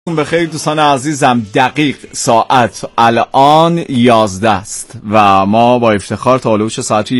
به خیر دوستان عزیزم، دقیق ساعت الان 11 است و ما با افتخار تا هلوش ساعت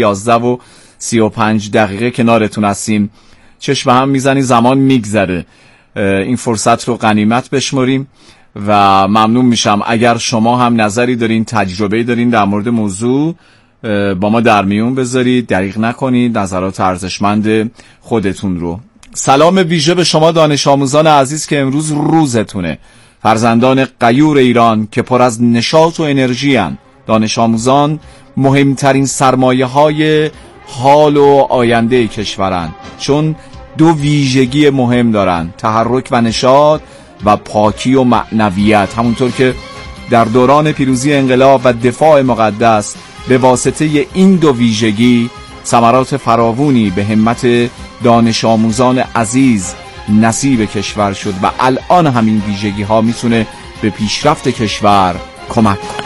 11:35 کنارتون هستیم. چشم هم میزنی، زمان میگذره، این فرصت رو غنیمت بشمریم و ممنون میشم اگر شما هم نظری دارین، تجربه‌ای دارین در مورد موضوع با ما در میون بذارید، دریغ نکنید نظرات ارزشمند خودتون رو. سلام ویژه به شما دانش آموزان عزیز که امروز روزتونه، فرزندان غیور ایران که پر از نشاط و انرژی هستند. دانش آموزان مهمترین سرمایه های حال و آینده کشورند، چون دو ویژگی مهم دارن: تحرک و نشاط و پاکی و معنویت. همونطور که در دوران پیروزی انقلاب و دفاع مقدس به واسطه این دو ویژگی ثمرات فراوانی به همت دانش آموزان عزیز نصیب کشور شد و الان همین ویژگی ها میتونه به پیشرفت کشور کمک کنه.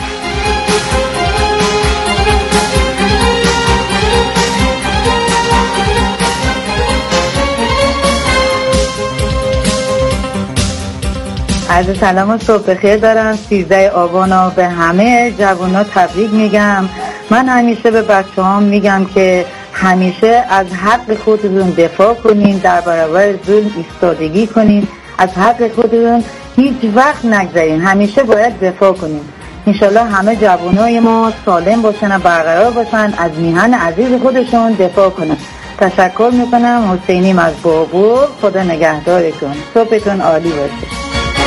عرض سلام و صبح بخیر دارم. 13 آبان به همه جوان‌ها تبریک میگم. من همیشه به بچه‌هام میگم که همیشه از حق خودتون دفاع کنین، در برابر ظلم ایستادگی کنین، از حق خودتون هیچ وقت نگذارین، همیشه باید دفاع کنین. انشالله همه جوانای ما سالم باشن و برقرار باشن، از میهن عزیز خودشون دفاع کنن. تشکر میکنم. حسینیم از بابور. خدا نگهدارتون، صبحتون عالی باشه.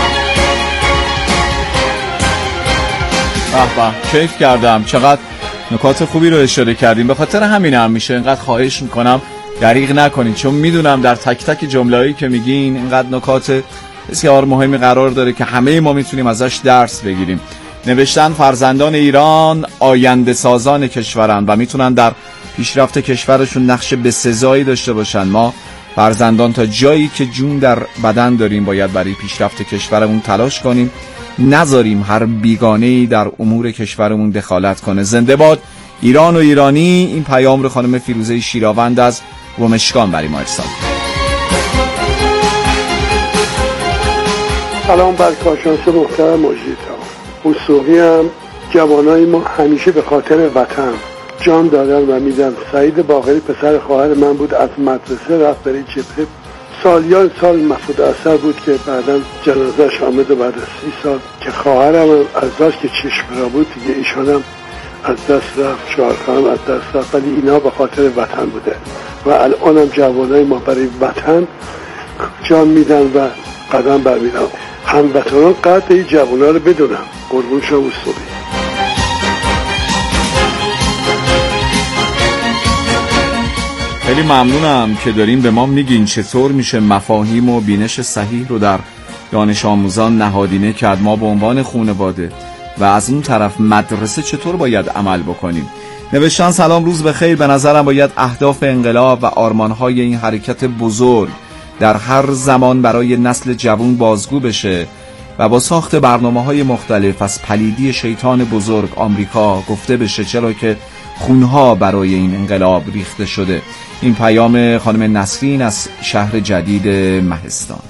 کیف کردم، چقدر نکات خوبی رو اشاره کردیم. به خاطر همین هم میشه اینقدر خواهش میکنم دریغ نکنید، چون میدونم در تک تک جمله‌ای که میگین اینقدر نکات بسیار مهمی قرار داره که همه ما میتونیم ازش درس بگیریم. نوشتن فرزندان ایران آینده سازان کشورن و میتونن در پیشرفت کشورشون نقش بسزایی داشته باشن. ما فرزندان تا جایی که جون در بدن داریم باید برای پیشرفت کشورمون تلاش کنیم، نذاریم هر بیگانه‌ای در امور کشورمون دخالت کنه. زنده باد ایران و ایرانی. این پیام رو خانم فیروزه شیراوند از رمشکان برای ما ارسال. سلام بر کارشناس محترم مجری‌ها. وثوقی هم جوانای ما همیشه به خاطر وطن جان دادن و میدن. سعید باقری پسر خواهر من بود، از مدرسه رفت برای جبهه، سالیان سال مفقود اثر بود که بعداً جنازه‌اش آمد و بعد از 30 سال که خواهرم از بس که چشم را بود دیگه ایشانم از دست رفت، شوهرخانم از دست رفت، ولی اینا به خاطر وطن بوده و الان هم جوانای ما برای وطن جان میدن و قدم برمیدن. هموطنان قدر این جوانا رو بدونن. قربون شما وثوقی. خیلی ممنونم که دارین به ما میگین چطور میشه مفاهیم و بینش صحیح رو در دانش آموزان نهادینه کرد. ما به عنوان خانواده و از اون طرف مدرسه چطور باید عمل بکنیم. نوشتن سلام، روز بخیر. به نظرم باید اهداف انقلاب و آرمانهای این حرکت بزرگ در هر زمان برای نسل جوان بازگو بشه و با ساخت برنامه‌های مختلف از پلیدی شیطان بزرگ آمریکا گفته بشه، چرا که خونها برای این انقلاب ریخته شده. این پیام خانم نسرین از شهر جدید مهستان.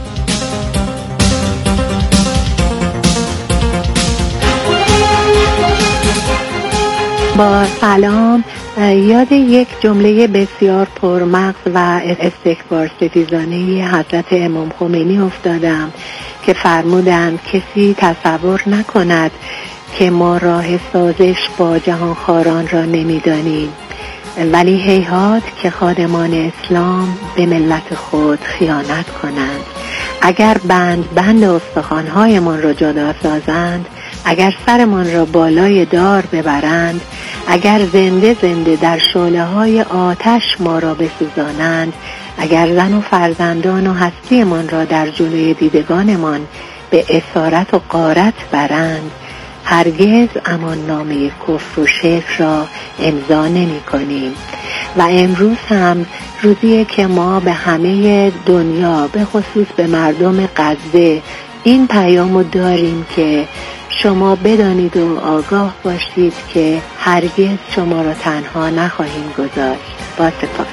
با سلام، یاد یک جمله بسیار پرمغز و استکبار ستیزانه حضرت امام خمینی افتادم که فرمودند کسی تصور نکند که ما راه سازش با جهانخواران را نمی‌دانیم، ولی هیهات که خادمان اسلام به ملت خود خیانت کنند. اگر بند استخوان‌هایمان را جدا سازند، اگر سرمان را بالای دار ببرند، اگر زنده زنده در شعله‌های آتش ما را بسوزانند، اگر زن و فرزندان و هستیمان را در جلوی دیدگانمان به اسارت و غارت برند، هرگز امان نامه کفر و شرک را امضا نمی کنیم. و امروز هم روزیه که ما به همه دنیا، به خصوص به مردم غزه، این پیامو داریم که شما بدانید و آگاه باشید که هرگز شما را تنها نخواهیم گذاشت. با سپاس.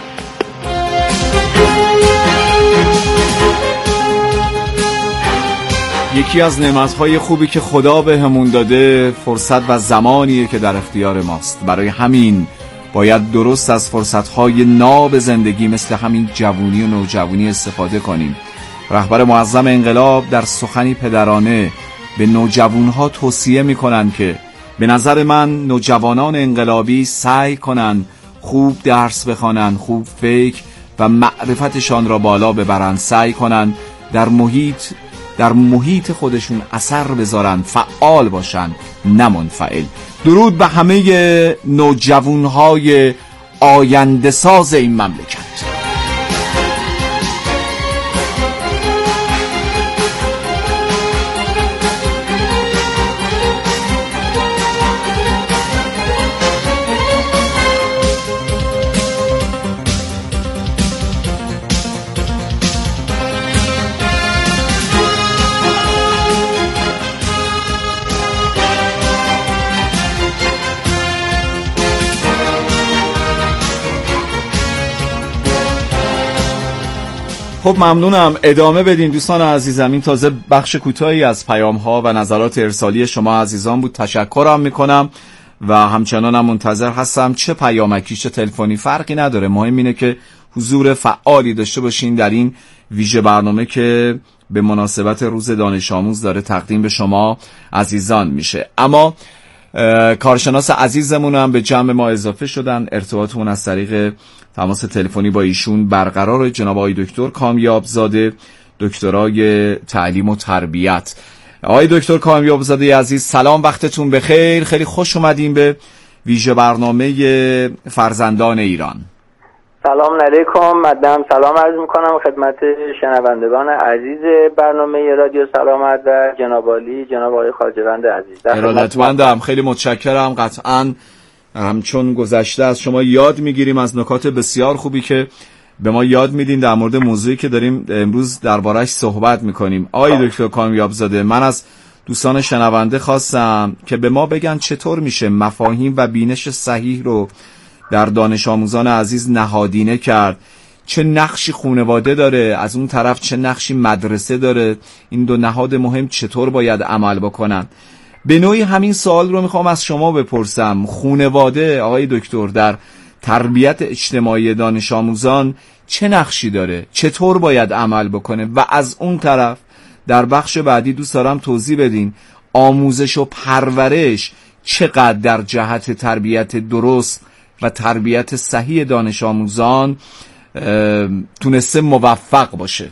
یکی از نعمت‌های خوبی که خدا بهمون داده فرصت و زمانیه که در اختیار ماست. برای همین باید درست از فرصت‌های ناب زندگی مثل همین جوونی و نوجوانی استفاده کنیم. رهبر معظم انقلاب در سخنی پدرانه به نوجوانها توصیه می‌کنند که به نظر من نوجوانان انقلابی سعی کنن خوب درس بخوانن، خوب فکر و معرفتشان را بالا ببرن، سعی کنن در محیط خودشون اثر بذارن، فعال باشن نه منفعل. درود به همه نوجوانهای آینده ساز این مملکت. خب ممنونم، ادامه بدین دوستان عزیزم. این تازه بخش کوتاهی از پیام ها و نظرات ارسالی شما عزیزان بود. تشکرم میکنم و همچنانم منتظر هستم، چه پیامکی چه تلفنی فرقی نداره، مهم اینه که حضور فعالی داشته باشین در این ویژه برنامه که به مناسبت روز دانش آموز داره تقدیم به شما عزیزان میشه. اما کارشناس عزیزمون هم به جمع ما اضافه شدن، ارتباطمون از طریق تماس تلفنی با ایشون برقرار. جناب آقای دکتر کامیابزاده، دکترای تعلیم و تربیت. آقای دکتر کامیابزاده عزیز سلام، وقتتون بخیر، خیلی خوش اومدیم به ویژه برنامه فرزندان ایران. سلام علیکم، مقدم سلام عرض میکنم خدمت شنوندگان عزیز برنامه رادیو سلامت و جناب عالی جناب آقای خواجه‌وند عزیز. ارادتمندم، خیلی متشکرم. قطعاً همچون گذشته از شما یاد میگیریم، از نکات بسیار خوبی که به ما یاد میدین در مورد موضوعی که داریم امروز درباره‌اش صحبت میکنیم. آقای دکتر کامیابزاده، من از دوستان شنونده خواستم که به ما بگن چطور میشه مفاهیم و بینش صحیح رو در دانش آموزان عزیز نهادینه کرد. چه نقشی خانواده داره، از اون طرف چه نقشی مدرسه داره، این دو نهاد مهم چطور باید عمل بکنن؟ به نوعی همین سوال رو میخوام از شما بپرسم. خانواده آقای دکتر در تربیت اجتماعی دانش آموزان چه نقشی داره، چطور باید عمل بکنه؟ و از اون طرف در بخش بعدی دوست دارم توضیح بدین آموزش و پرورش چقدر در جهت تربیت درست و تربیت صحیح دانش آموزان تونسته موفق باشه.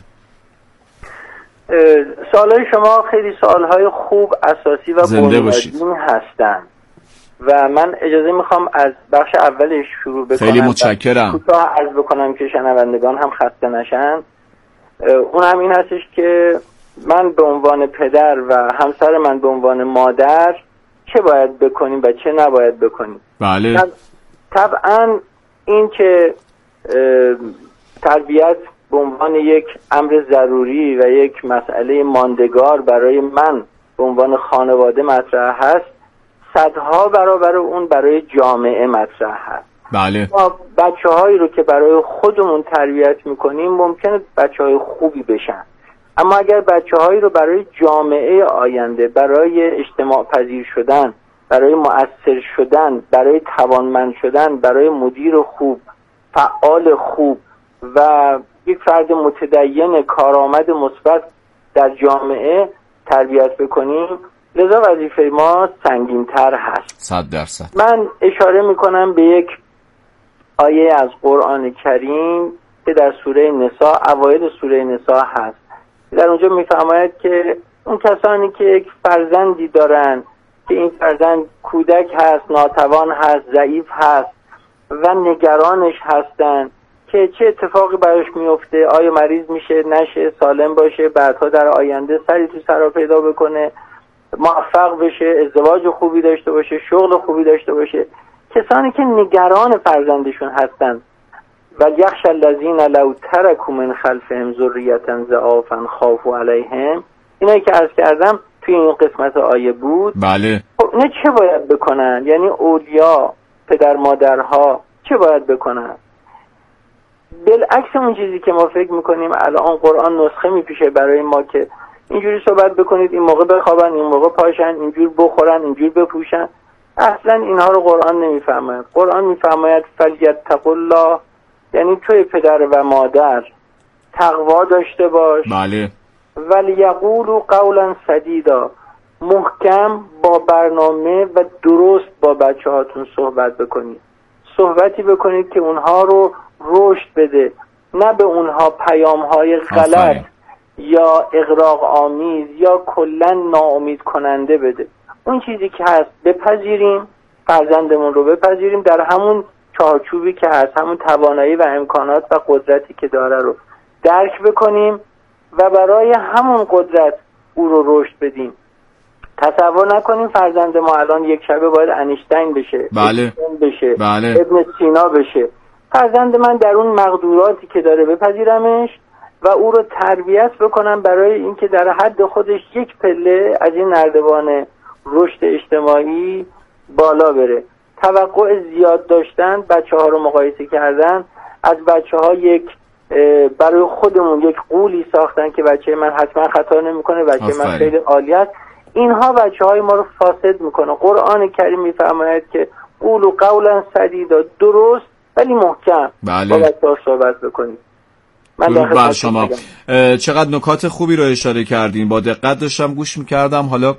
سوالای شما خیلی سوالهای خوب، اساسی و بنیادین هستن و من اجازه میخوام از بخش اولش شروع بکنم. خیلی متشکرم. کوتاه عرض بکنم که شنوندگان هم خسته نشن. اون هم این هستش که من به عنوان پدر و همسر من به عنوان مادر چه باید بکنیم و چه نباید بکنیم. بله. طبعا این که تربیت به عنوان یک امر ضروری و یک مسئله ماندگار برای من به عنوان خانواده مطرح هست، صدها برابر اون برای جامعه مطرح هست. بله. ما بچه‌هایی رو که برای خودمون تربیت میکنیم ممکنه بچه‌های خوبی بشن، اما اگر بچه‌هایی رو برای جامعه آینده، برای اجتماع پذیر شدن، برای مؤثر شدن، برای توانمند شدن، برای مدیر خوب، فعال خوب و یک فرد متدین کارآمد مثبت در جامعه تربیت بکنیم، لذا وظیفه ما سنگین‌تر هست. 100%. من اشاره میکنم به یک آیه از قرآن کریم که در سوره نساء، اوایل سوره نساء هست. در اونجا میفرماید که اون کسانی که یک فرزندی دارن که این فرزند کودک هست، ناتوان هست، ضعیف هست و نگرانش هستن که چه اتفاقی براش میفته، آیا مریض میشه نشه، سالم باشه، بعدها در آینده سری تو سرا پیدا بکنه، موفق بشه، ازدواج خوبی داشته باشه، شغل خوبی داشته باشه. کسانی که نگران فرزندشون هستن و یخشى الذین لو ترکوا من خلفهم ذریة ضعافا خافوا علیهم، اینایی که عرض کردم توی این قسمت آیه بود. بله. خب نه چه باید بکنن؟ یعنی اولیا، پدر مادرها چه باید بکنن؟ بالعکس اون چیزی که ما فکر میکنیم الان قرآن نسخه میپیشه برای ما که اینجوری صحبت بکنید، این موقع بخوابن، این موقع پاشن، اینجور بخورن، اینجور بپوشن. اصلا اینها رو قرآن نمیفرماید. قرآن میفرماید فلیتقوا الله، یعنی توی پدر و مادر تقوا داشته باش. بله. ولیقولوا قولا سدیدا، محکم با برنامه و درست با بچه هاتون صحبت بکنید. صحبتی بکنید که اونها رو رشد بده، نه به اونها پیام های غلط یا اغراق آمیز یا کلا ناامید کننده بده. اون چیزی که هست بپذیریم، فرزندمون رو بپذیریم در همون چارچوبی که هست، همون توانایی و امکانات و قدرتی که داره رو درک بکنیم و برای همون قدرت او رو رشد بدیم. تصور نکنیم فرزند ما الان یک شبه باید انیشتین بشه، بله. بشه، بله. ابن سینا بشه. فرزند من در اون مقدوراتی که داره بپذیرمش و او رو تربیت بکنم برای اینکه در حد خودش یک پله از این نردبان رشد اجتماعی بالا بره. توقع زیاد داشتن، بچه ها رو مقایسه کردن، از بچه ها برای خودمون یک قولی ساختن که بچه من حتما خطا نمیکنه، بچه من خیلی عالی است. اینها بچه های ما رو فاسد میکنه. قرآن کریم میفرماید که قولوا قولا سدیدا، درست ولی محکم. بله. با بچه ها صحبت بکنید. درود بر شما. چقدر نکات خوبی رو اشاره کردین، با دقت داشتم گوش میکردم. حالا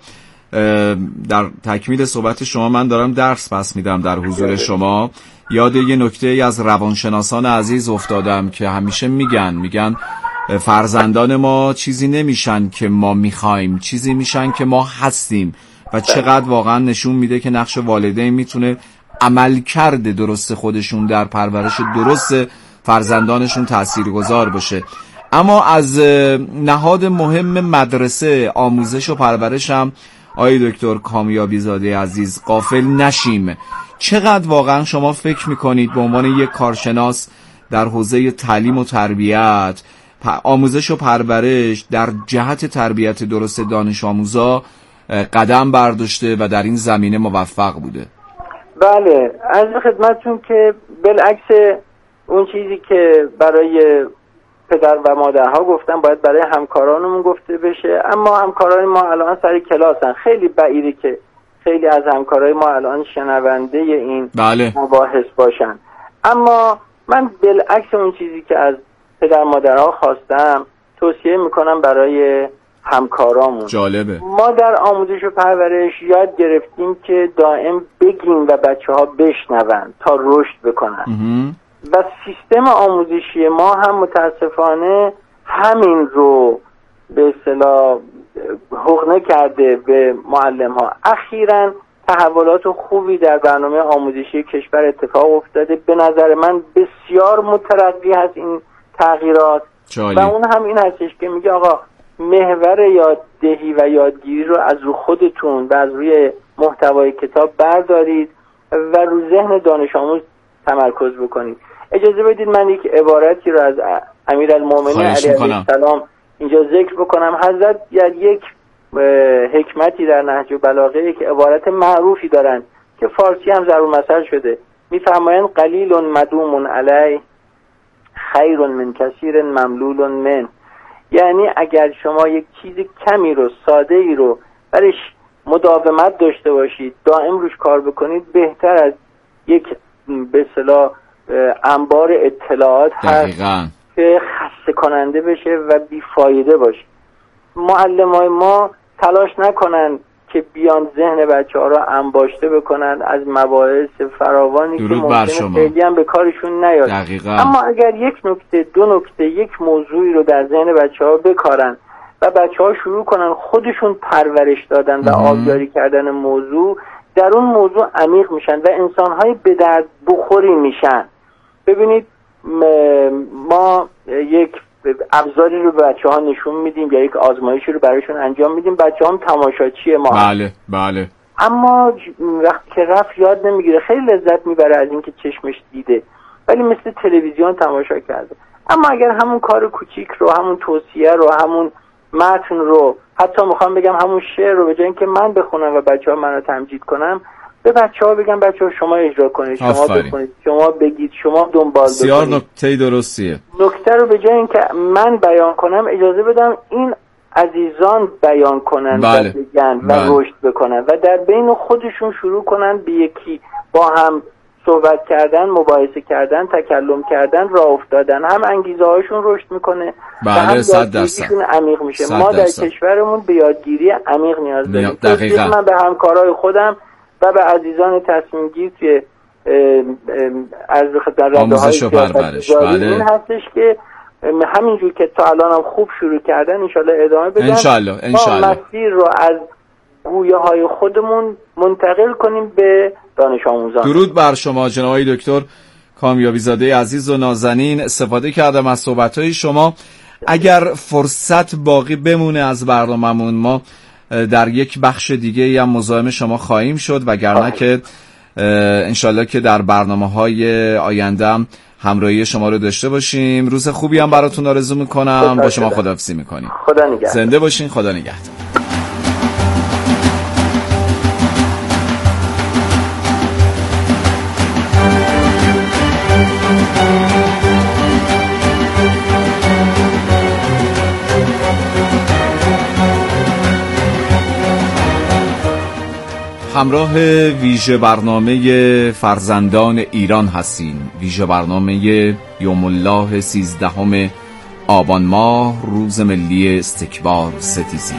در تکمیل صحبت شما من دارم درس پس میدم در حضور شما. یاد یه نکته از روانشناسان عزیز افتادم که همیشه میگن فرزندان ما چیزی نمیشن که ما میخوایم، چیزی میشن که ما هستیم. و چقدر واقعا نشون میده که نقش والدین میتونه عملکرد درست خودشون در پرورش درست فرزندانشون تاثیرگذار باشه. اما از نهاد مهم مدرسه، آموزش و پرورش هم آقای دکتر کامیابی زاده عزیز غافل نشیم. چقدر واقعا شما فکر میکنید به عنوان یک کارشناس در حوزه تعلیم و تربیت، آموزش و پرورش در جهت تربیت درست دانش آموزا قدم برداشته و در این زمینه موفق بوده؟ بله، از خدمتتون که بالعکس اون چیزی که برای پدر و مادرها گفتم باید برای همکارانمون گفته بشه. اما همکاران ما الان سر کلاسن. خیلی بعیده که خیلی از همکارای ما الان شنونده این بله. مباحث باشن. اما من بالعکس اون چیزی که از پدر مادرها خواستم توصیه میکنم برای همکارامون. جالبه. ما در آموزش و پرورش یاد گرفتیم که دائم بگیم و بچه ها بشنون تا رشد بکنن. و سیستم آموزشی ما هم متاسفانه همین رو به اصطلاح حقنه کرده به معلم ها. اخیراً تحولات خوبی در برنامه آموزشی کشور اتفاق افتاده. به نظر من بسیار مترقی هست این تغییرات. و اون هم این هستش که میگه آقا محور یاددهی و یادگیری رو از رو خودتون و از روی محتوای کتاب بردارید و رو ذهن دانش آموز تمرکز بکنید. اجازه بدید من یک عبارتی رو از امیرالمؤمنین علیه السلام اینجا ذکر بکنم. حضرت یک حکمتی در نهج البلاغه که عبارت معروفی دارن که فارسی هم ضرب المثل شده، میفرمایند قلیل مدوم علی خیر من کثیر مملول من. یعنی اگر شما یک چیز کمی رو، ساده ای رو برش مداومت داشته باشید، دائم روش کار بکنید، بهتر از یک به اصطلاح انبار اطلاعات هست که خسته کننده بشه و بیفایده باشه. معلمای ما تلاش نکنن که بیان ذهن بچه ها رو انباشته بکنن از مباحث فراوانی که ممکنه خیلی هم به کارشون نیاد. اما اگر یک نکته، دو نکته، یک موضوعی رو در ذهن بچه ها بکارن و بچه ها شروع کنن خودشون پرورش دادن و آبیاری کردن موضوع، در اون موضوع عمیق میشن و انسان‌های به درد بخوری میشن. ببینید ما یک ابزاری رو به بچه‌ها نشون میدیم یا یک آزمایشی رو براشون انجام میدیم، بچه‌ها هم تماشاچی ما. بله. اما وقتی که رفت یاد نمیگیره. خیلی لذت میبره از اینکه چشمش دیده، ولی مثل تلویزیون تماشا کرده. اما اگر همون کار کوچیک رو، همون توصیه رو، همون متن رو، حتی میخوام بگم همون شعر رو، به جای اینکه من بخونم و بچه‌ها منو تمجید کنم، به بچه‌ها بگم بچه‌ها شما اجرا کنید، شما بخونید، شما بگید، شما دنبال بکنید. بسیار نکته درستیه. نکته رو به جای اینکه من بیان کنم اجازه بدم این عزیزان بیان کنن بله. و بگن و بله. رشد بکنن و در بین خودشون شروع کنن به یکی با هم صحبت کردن، مباحثه کردن، تکلم کردن، راه افتادن، هم انگیزه هاشون رشد میکنه بله، و هم 100% یادگیریشون عمیق میشه. ما در کشورمون به یادگیری عمیق نیاز داریم. دقیقاً. من به همکارای خودم و به عزیزان تصمیم گیر توی عرض خدمت آموزش و پرورش این هستش که همینجور که تا الان هم خوب شروع کردن انشالله ادامه بدن، انشالله مسیر رو از گویه های خودمون منتقل کنیم به دانش آموزان. درود بر شما جناب آقای دکتر کامیابی زاده عزیز و نازنین. استفاده کردم از صحبت‌های شما. اگر فرصت باقی بمونه از برنامه‌مون، ما در یک بخش دیگه هم مزاحم شما خواهیم شد، وگرنه که انشالله که در برنامه‌های آینده هم همراهی شما رو داشته باشیم. روز خوبی هم براتون آرزو میکنم. با شما خداحافظی میکنیم. خدا نگهدار. زنده باشین. خدا نگهدار. همراه ویژه برنامه فرزندان ایران هستیم. ویژه برنامه یوم الله 13 آبان ماه، روز ملی استکبار ستیزی.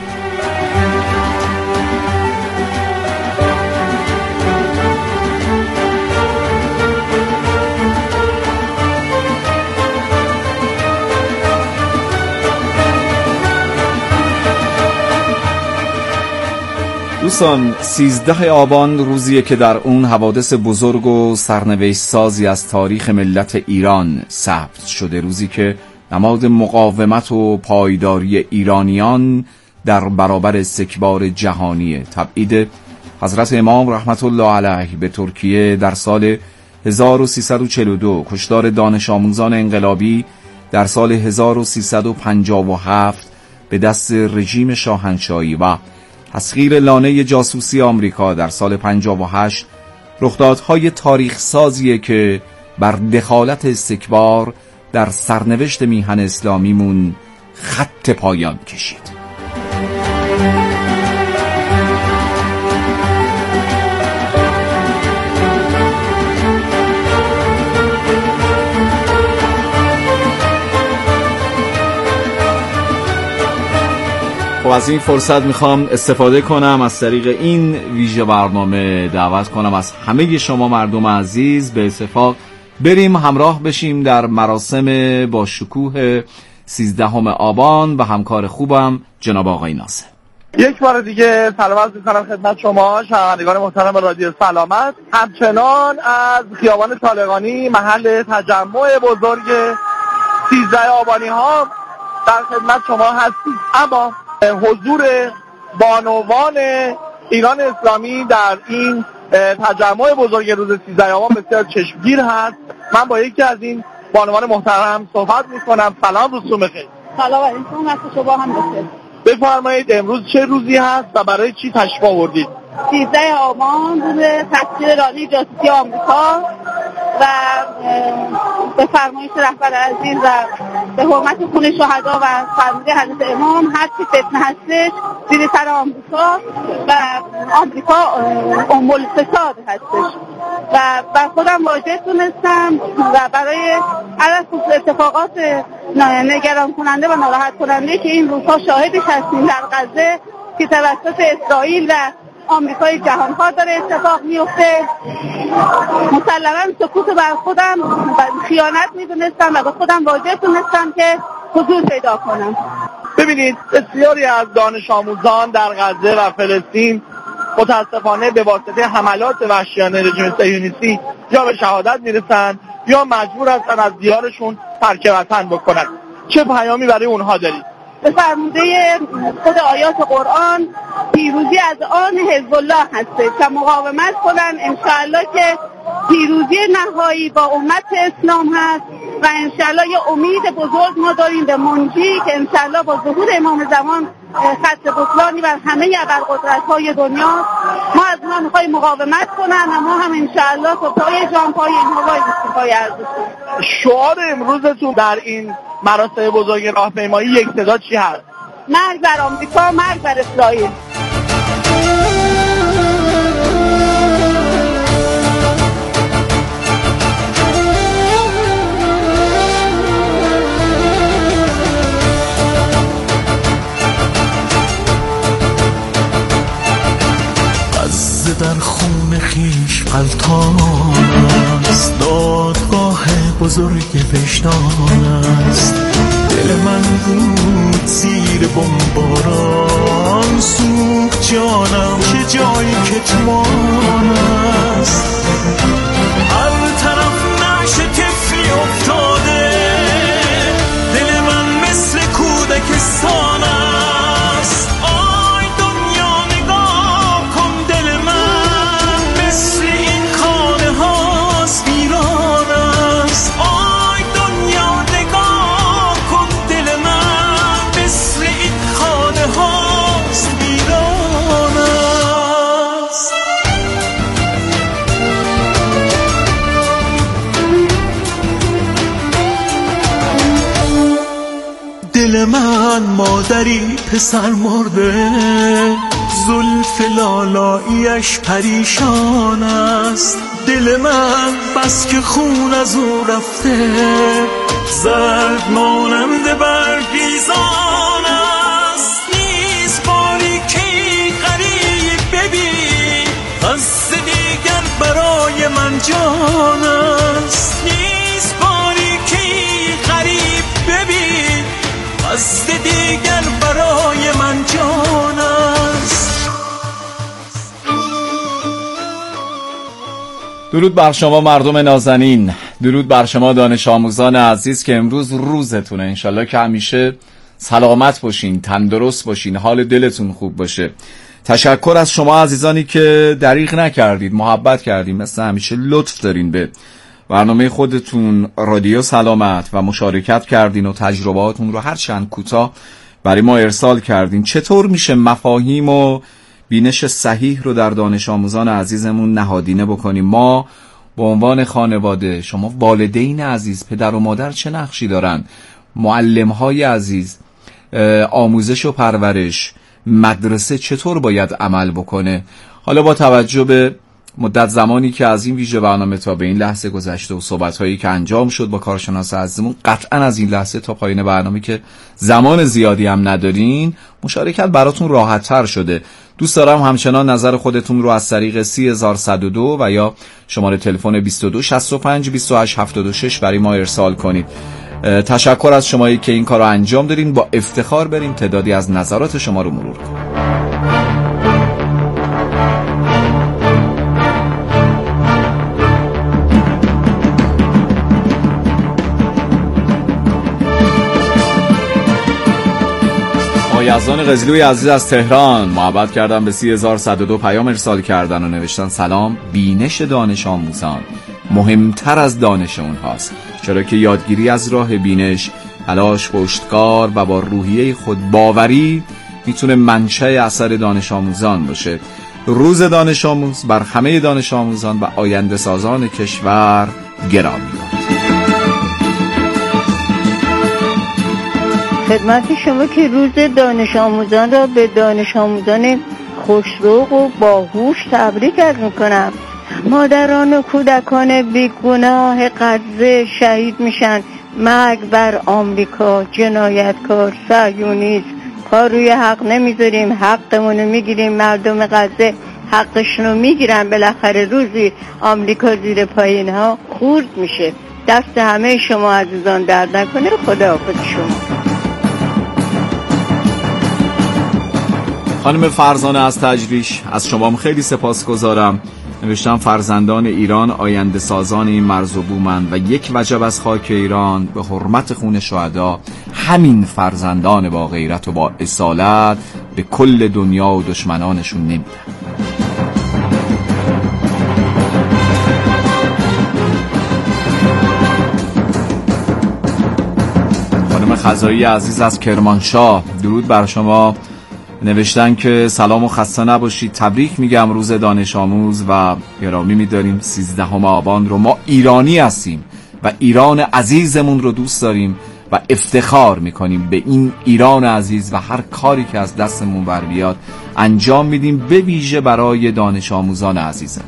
دوستان، 13 آبان روزیه که در اون حوادث بزرگ و سرنوشت سازی از تاریخ ملت ایران ثبت شده، روزی که نماد مقاومت و پایداری ایرانیان در برابر استکبار جهانی، تبعید حضرت امام رحمت الله علیه به ترکیه در سال 1342، کشتار دانش آموزان انقلابی در سال 1357 به دست رژیم شاهنشاهی و تسخیر لانه جاسوسی آمریکا در سال 58 رخدادهای تاریخ سازیه که بر دخالت استکبار در سرنوشت میهن اسلامیمون خط پایان کشید. خب از این فرصت میخوام استفاده کنم از طریق این ویژه برنامه دعوت کنم از همه شما مردم عزیز به اتفاق بریم همراه بشیم در مراسم با شکوه 13 آبان و همکار خوبم جناب آقای ناصر. یک بار دیگه سلام عرض می‌کنم خدمت شما شنوندگان محترم رادیو سلامت. همچنان از خیابان طالقانی محل تجمع بزرگ 13 آبانی ها در خدمت شما هستیم. اما حضور بانوان ایران اسلامی در این تجمع بزرگ روز 13 آبان بسیار چشمگیر هست. من با یکی از این بانوان محترم صحبت میکنم. سلام، روزتون بخیر. سلام علیکم، وقت شما هم بخیر. بفرمایید امروز چه روزی هست و برای چی تشریف آوردید؟ 13 آبان روز تسخیر لانه جاسوسی آمریکا و به فرمایش رهبر عزیز و به حرمت خون شهدا و فرموده حضرت امام هر چی فتنه هستش زیر سر آمریکا و آمریکا ام الفساد هستش و بر خودم واجه تونستم و برای هر اتفاقات نگران کننده و ناراحت کننده که این روزها شاهدش هستیم در غزه که توسط اسرائیل و آمریکای جهانخوار داره اتفاق میفته، مسلما سکوت بر خودم خیانت میدونستم و به خودم واجب دونستم که حضور پیدا کنم. ببینید بسیاری از دانش آموزان در غزه و فلسطین متاسفانه به واسطه حملات وحشیانه رژیم صهیونیستی یا به شهادت میرسند یا مجبور هستند از دیارشون ترک وطن بکنند. چه پیامی برای اونها دارید؟ به فرموده خود آیات قرآن پیروزی از آن حزب الله هسته که مقاومت کنن. انشاءالله که پیروزی نهایی با امت اسلام هست و انشاءالله یه امید بزرگ ما داریم به منجی که انشاءالله با ظهور امام زمان خط بطلانی بر همه ابرقدرت‌های دنیا. ما از اونها میخوایم مقاومت کنن و ما هم انشاءالله تا پای جان پای اینها وایسیم پای ارزش. شعار امروزتون در این مراسم بزرگ راهپیمایی یک صدا چی هست؟ مرگ بر آمریکا، مرگ بر اسرائیل. در خون خیش غلطان است، دادگاه بزرگ وجدان است. دل من بود زیر بمباران، سوخت جانم که جای کتمان است. هر طرف نعش طفلی افتاده، دل من مثل کودکستان است. آی دنیا نگاه کن، دل من مثل این خانه هاست ویران است. آی دنیا نگاه کن، دل من مثل این خانه هاست ویران است. دل من مادری پسر مرده، زلف لالاییش پریشان است. دل من بس که خون از او رفته، زرد مانند برگریزان است. نیست باری که غریب ببین، قصد دیگر برای من جان است. نیست باری که غریب ببین، قصد دیگر برای من جان است. درود بر شما مردم نازنین، درود بر شما دانش آموزان عزیز که امروز روزتونه. انشالله که همیشه سلامت باشین، تندرست باشین، حال دلتون خوب باشه. تشکر از شما عزیزانی که دریغ نکردید، محبت کردید، مثل همیشه لطف دارین به برنامه خودتون رادیو سلامت و مشارکت کردین و تجربهاتون رو هر چند کوتاه برای ما ارسال کردین. چطور میشه مفاهیم و بینش صحیح رو در دانش آموزان عزیزمون نهادینه بکنیم؟ ما به عنوان خانواده، شما والدین عزیز، پدر و مادر چه نقشی دارن؟ معلم‌های عزیز، آموزش و پرورش، مدرسه چطور باید عمل بکنه؟ حالا با توجه به مدت زمانی که از این ویژه برنامه تا به این لحظه گذشته و صحبت‌هایی که انجام شد با کارشناس عزیزمون، قطعاً از این لحظه تا پایان برنامه که زمان زیادی هم ندارین، مشارکت براتون راحت‌تر شده. دوست دارم همچنان نظر خودتون رو از طریق 30102 و یا شماره تلفن 22 65 28 76 برای ما ارسال کنید. تشکر از شمایی که این کار رو انجام دارین. با افتخار بریم تعدادی از نظرات شما رو مرور کنیم. یزدان قزلوی عزیز از تهران محبت کردن، به 30102 پیام ارسال کردن و نوشتن سلام، بینش دانش آموزان مهمتر از دانش اونهاست، چرا که یادگیری از راه بینش، تلاش، پشتکار و با روحیه خودباوری میتونه منشأ اثر دانش آموزان باشه. روز دانش آموز بر همه دانش آموزان و آینده سازان کشور گرامی باد. خدمت شما که روز دانش آموزان را به دانش آموزان خوش‌ذوق و باهوش تبریک عرض می‌کنم. مادران و کودکان بیگناه غزه شهید میشن. مرگ بر آمریکا، جنایتکار صهیونیست. پا روی حق نمیذاریم، حقمونو میگیریم. مردم غزه حقشونو میگیرن. بالاخره روزی آمریکا زیر پای اینها خورد میشه. دست همه شما عزیزان درد نکنه. خداحافظ شما. خانم فرزانه از تجریش، از شما خیلی سپاسگزارم. نوشتم فرزندان ایران آینده سازان این مرز و بومند و یک وجب از خاک ایران به حرمت خون شهدا همین فرزندان با غیرت و با اصالت به کل دنیا و دشمنانشون نمیدن. خانم خزایی عزیز از کرمانشاه، درود بر شما. نوشتن که سلام و خسته نباشید، تبریک میگم روز دانش آموز و گرامی میداریم 13 آبان رو. ما ایرانی هستیم و ایران عزیزمون رو دوست داریم و افتخار میکنیم به این ایران عزیز و هر کاری که از دستمون بر بیاد انجام میدیم، به ویژه برای دانش آموزان عزیزمون.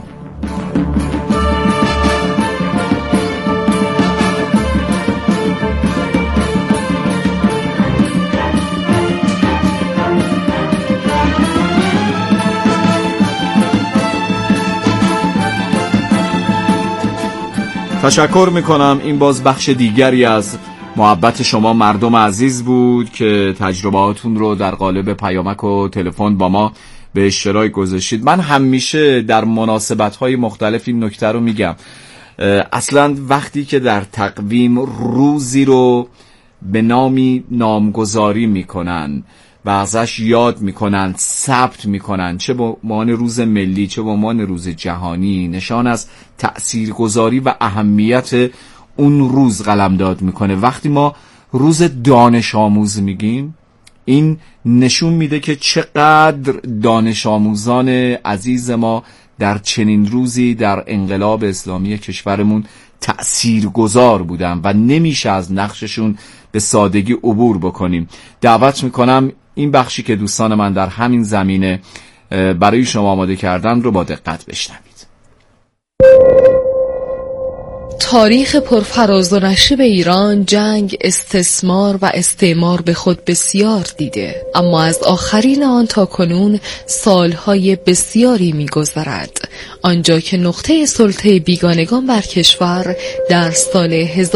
تشکر میکنم. این باز بخش دیگری از محبت شما مردم عزیز بود که تجربهاتون رو در قالب پیامک و تلفن با ما به اشتراک گذاشتید. من همیشه در مناسبت‌های مختلف این نکته رو میگم، اصلا وقتی که در تقویم روزی رو به نامی نامگذاری میکنن و ازش یاد میکنن، ثبت میکنن، چه به عنوان روز ملی چه به عنوان روز جهانی، نشان از تأثیرگذاری و اهمیت اون روز قلمداد میکنه. وقتی ما روز دانش آموز میگیم، این نشون میده که چقدر دانش آموزان عزیز ما در چنین روزی در انقلاب اسلامی کشورمون تأثیرگذار بودن و نمیشه از نقششون به سادگی عبور بکنیم. دعوت میکنم این بخشی که دوستان من در همین زمینه برای شما آماده کردن رو با دقت بشنوید. تاریخ پرفراز و نشیب ایران جنگ، استثمار و استعمار به خود بسیار دیده، اما از آخرین آن تا کنون سالهای بسیاری می‌گذرد، آنجا که نقطه سلطه بیگانگان بر کشور در سال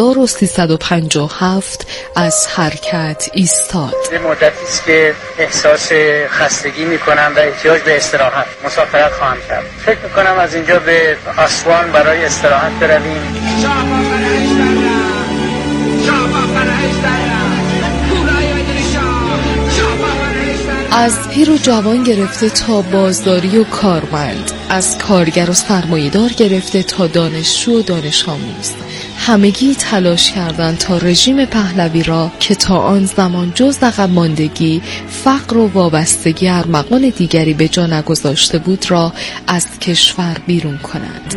1357 از حرکت ایستاد. مدتی است که احساس خستگی می‌کنم و احتیاج به استراحت، مسافرت خواهم کرد. فکر می‌کنم از اینجا به آسوان برای استراحت برویم. از پیر و جوان گرفته تا بازداری و کارمند، از کارگر و سرمایه‌دار گرفته تا دانشجو و دانش آموز، همگی تلاش کردند تا رژیم پهلوی را که تا آن زمان جز عقب ماندگی، فقر و وابستگی ارمغان دیگری به جا نگذاشته بود را از کشور بیرون کنند.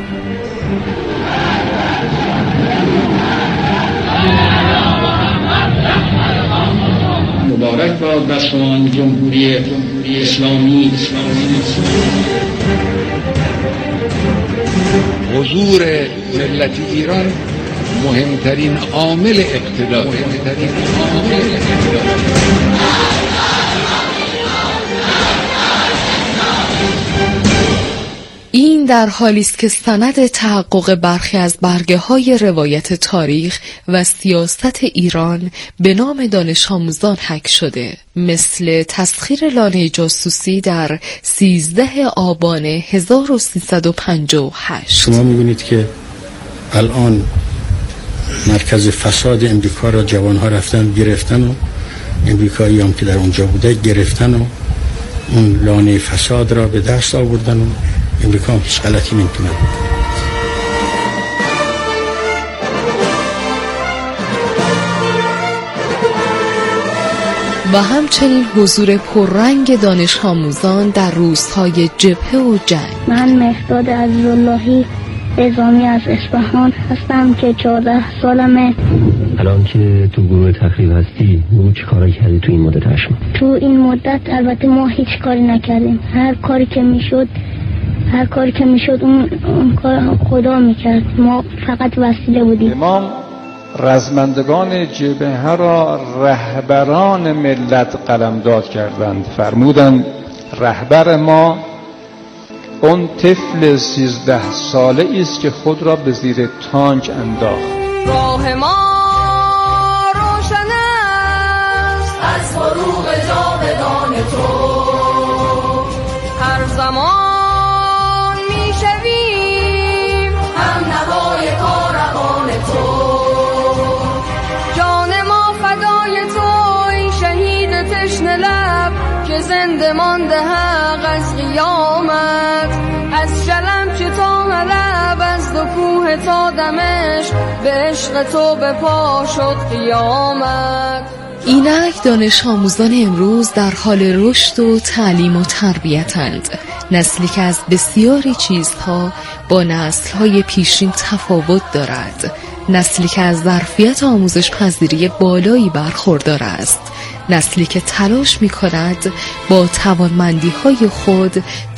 مبارک باد بر شما جمهوری اسلامی. حضور ملت ایران مهمترین عامل اقتدار. این در حالی است که سند تحقق برخی از برگه‌های روایت تاریخ و سیاست ایران به نام دانش آموزان حک شده، مثل تسخیر لانه جاسوسی در 13 آبان 1358. شما می‌بینید که الان مرکز فساد امریکا را جوان‌ها رفتن گرفتن و امریکایی هم که در اونجا بوده گرفتن و اون لانه فساد را به دست آوردن و امریکا هم هیچ غلطی نمی‌کنه. و همچنین حضور پررنگ دانش آموزان در روزهای جبهه و جنگ. من مهداد عزیزاللهی نظامی از اصفهان هستم که 14 سالمه. الان که تو گروه تخریب هستی چه کاری کردی تو این مدت هشم؟ تو این مدت البته ما هیچ کاری نکردیم. هر کاری که میشد اون کار خدا میکرد، ما فقط وسیله بودیم. امام رزمندگان جبهه را رهبران ملت قلمداد کردند. فرمودند رهبر ما اون طفل 13 ساله است که خود را به زیر تانک انداخت. راه ما روشن است از فروغ جاودان تو، هر زمان میشویم هم نوای کاروان تو، جان ما فدای تو ای شهید تشنه لب که زنده مانده حق از قیامت، از شلم که تا حلب، از دو کوه تا دمشق، به عشق تو به پا شد قیامت. اینک دانش آموزان امروز در حال رشد و تعلیم و تربیتند، نسلی که از بسیاری چیزها با نسل‌های پیشین تفاوت دارد، نسلی که از ظرفیت آموزش پذیری بالایی برخوردار است، نسلی که تلاش می کند با توانمندی های خود